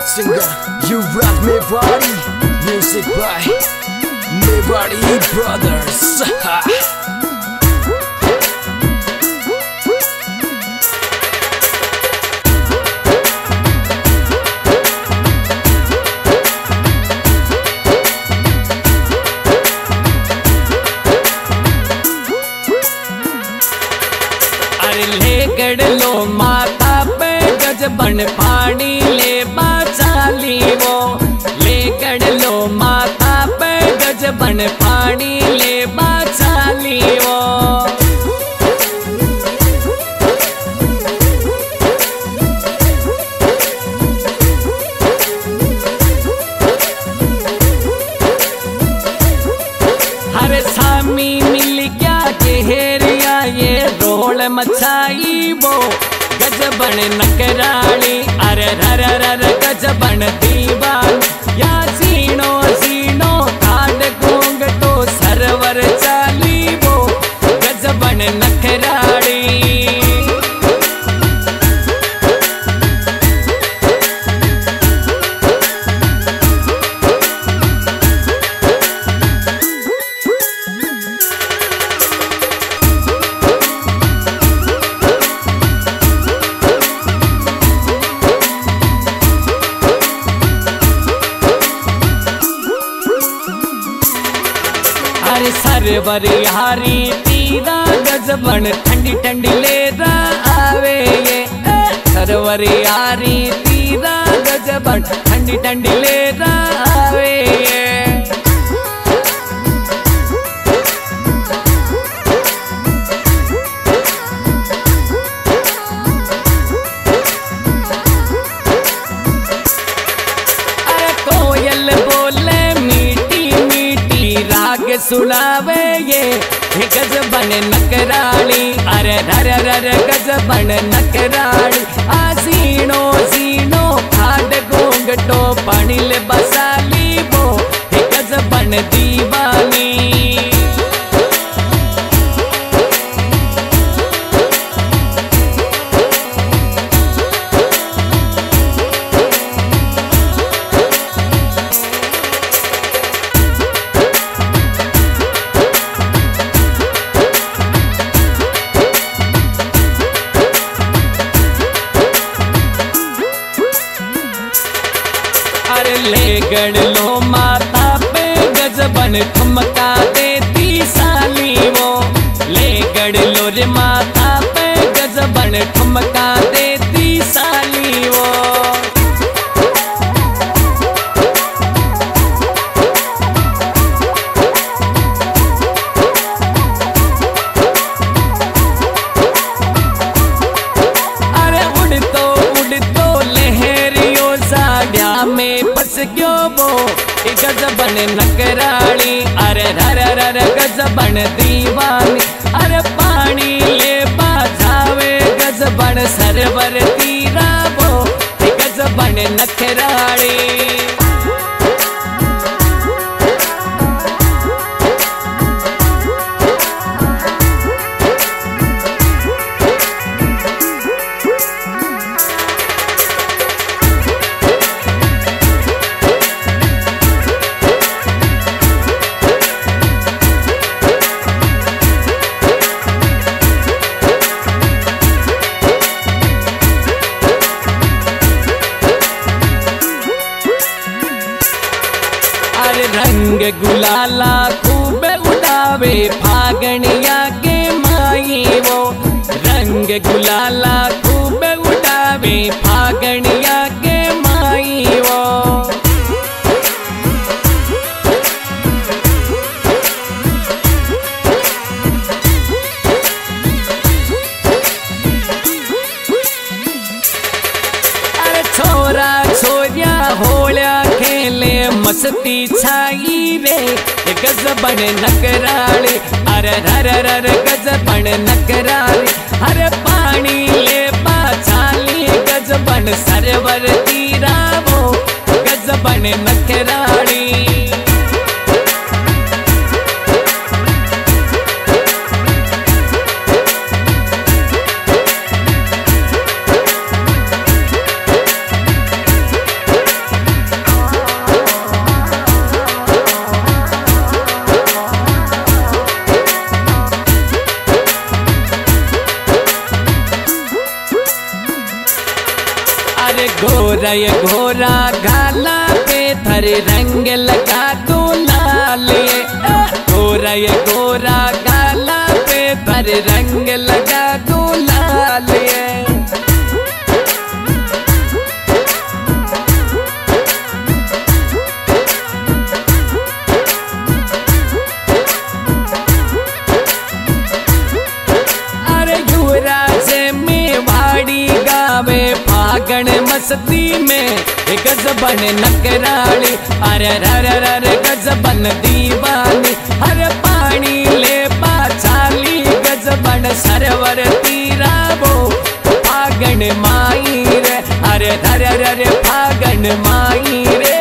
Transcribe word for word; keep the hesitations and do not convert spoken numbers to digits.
singer, you rock me body. Music by me body brothers. अरे ले गड़ लो माता पे गज बन पानी ले बाचाली वो, ले गड़ लो माता पे गज बन पानी ले बाचाली वो। हरे सामी मिल क्या के हेरिया ये रोल मचाई वो, गज बन नकराली अरे रर रर गज बन दीवान या सीनो सीनो काट गोंग तो सरवर चाली वो, गज बन नकराली। अरे सरवर यारी तीरा गज बन ठंडी ठंडी ले आवे ये, सरवर यारी तीरा गज बन ठंडी ठंडी ले आवे ये। अरे कोयल बोले मीठी मीठी राग सुनावे ये, गज बन नकराली अरे रर रर गज बन नकराली। आसीनो सीनो खाड गोंगटो पानी ले बसाली वो, गज बन दीवानी। अरे ले गड़ लो माता पे गज बन ठुमका देती साली वो, ले गड़ लो रे माता पे गज बन ठुमका देती साली वो। अरे उड़ तो उड़ तो लहरियों साड़िया में बस क्यों वो, गज बन नकराली अरे रर रर गज बन दीवानी। अरे पानी ले बाजावे गज बन सरवर तीरा वो, गज बन नकराली। रंग गुलाला खूब उड़ावे फागणिया के माई वो, रंग गुलाला खूब उड़ावे फागणिया के माई वो। अरे छोरा छोरिया होलिया खेले मस्ती छाई रे, गज बन नकराली अरे रर रर गज बन नकराली। अरे पानी ले बाचाली गज बन सरवर तीरा वो, गज बन नकराली। गोरा ये गोरा गाला पे थर रंग लगा गुलाल ये गोरा ये गोरा गाला पे थर रंग लगा गुलाल ये फागण मस्ती में गजबन नकराली अरे रे रे गजबन दीवानी हर पानी ले पाचाली गजबन सरवर तीरा वो फागण माई रे अरे रे रे फागण माई रे